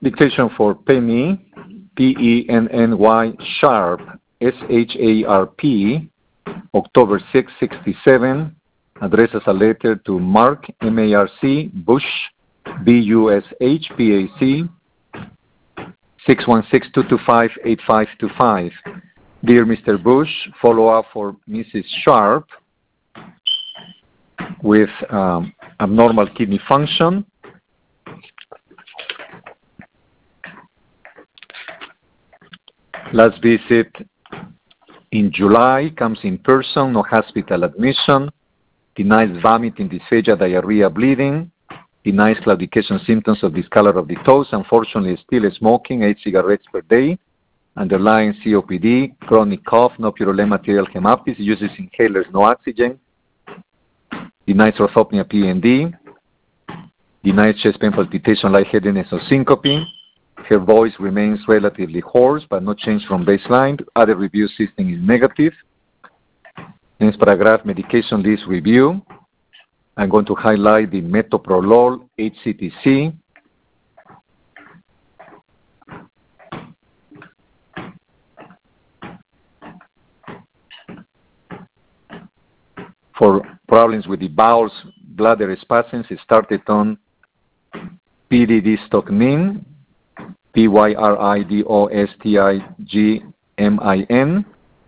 Dictation for Penny, Penny Sharp, SHARP, October 6, 67, addresses a letter to Mark, M-A-R-C, Bush, B-U-S-H-P-A-C, 616-225-8525. Dear Mr. Bush, follow-up for Mrs. Sharp with abnormal kidney function. Last visit in July, comes in person, no hospital admission, denies vomiting, dysphagia, diarrhea, bleeding, denies claudication symptoms of discolor of the toes, unfortunately still smoking 8 cigarettes per day, underlying COPD, chronic cough, no purulent material hemoptysis, uses inhalers, no oxygen, denies orthopnea PND, denies chest pain, palpitation, lightheadedness, or syncope. Her voice remains relatively hoarse, but no change from baseline. Other review system is negative. Next paragraph, medication list review. I'm going to highlight the metoprolol HCTC. For problems with the bowels, bladder spasms, it started on pyridostigmine, pyridostigmin.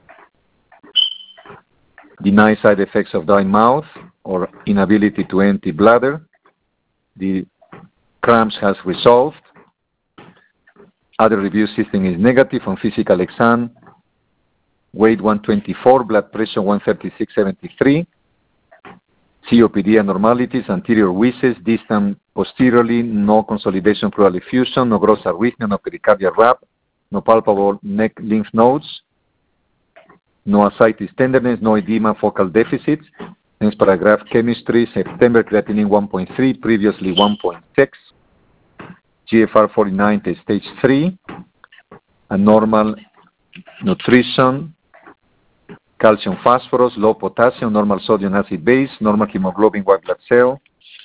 Deny side effects of dry mouth or inability to empty bladder. The cramps has resolved. Other review system is negative on physical exam. Weight 124, blood pressure 136/73. COPD abnormalities, anterior wheezes, distant posteriorly, no consolidation pleural effusion, no gross arrhythmia, no pericardial rap, no palpable neck lymph nodes, no ascites tenderness, no edema, focal deficits. Next paragraph, chemistry, September creatinine 1.3, previously 1.6. GFR 49 to stage 3. Abnormal nutrition, calcium phosphorus, low potassium, normal sodium acid base, normal hemoglobin white blood cell.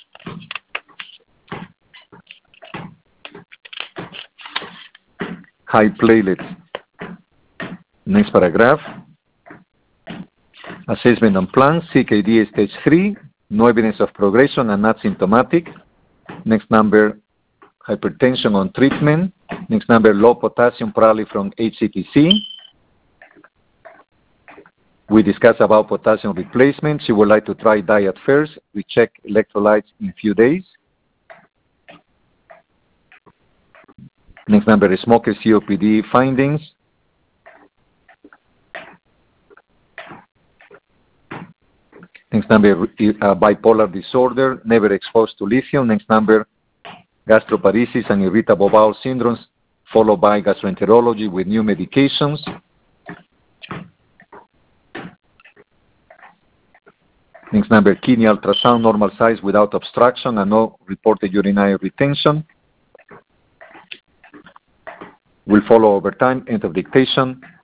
High platelets. Next paragraph. Assessment and plan, CKD stage 3, no evidence of progression and not symptomatic. Next number, hypertension on treatment. Next number, low potassium, probably from HCTC. We discussed about potassium replacement. She would like to try diet first. We check electrolytes in few days. Next number is smoker COPD findings. Next number, bipolar disorder, never exposed to lithium. Next number, gastroparesis and irritable bowel syndromes, followed by gastroenterology with new medications. Next number, kidney ultrasound, normal size without obstruction and no reported urinary retention. Will follow over time. End of dictation.